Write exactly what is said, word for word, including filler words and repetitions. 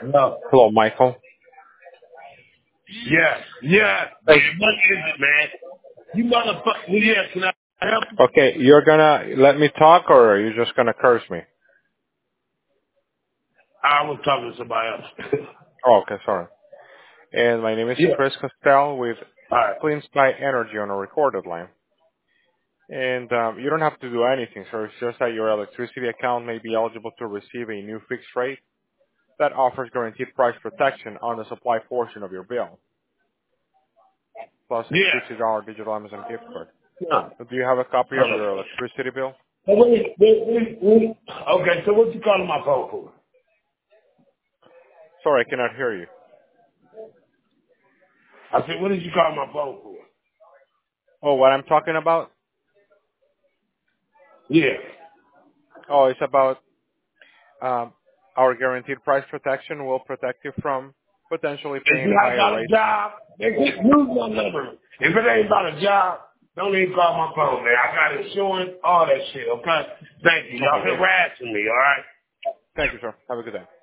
No. Hello, Michael. Yes. Yes. Hey. Man, what is it, man? You motherfucker. Yes, can I help you? Okay, you're gonna let me talk, or are you just gonna curse me? I was talking to somebody else. Oh, okay, sorry. And my name is Yeah. Chris Costell with All right. Clean Sky Energy on a recorded line. And um, you don't have to do anything, sir. It's just that your electricity account may be eligible to receive a new fixed rate that offers guaranteed price protection on the supply portion of your bill, plus a Yeah. fifty dollars digital Amazon gift card. Yeah. Do you have a copy of Okay. your electricity bill? So wait, wait, wait, wait. Okay, so what you calling my phone for? Sorry, I cannot hear you. I said, what did you call my phone for? Oh, what I'm talking about? Yeah. Oh, it's about um, our guaranteed price protection will protect you from potentially If paying you not higher got a rates. job, they can use my number. If it ain't about a job, don't even call my phone, man. I got insurance, all that shit, okay? Thank you. Y'all Okay. harassing me, all right? Thank you, sir. Have a good day.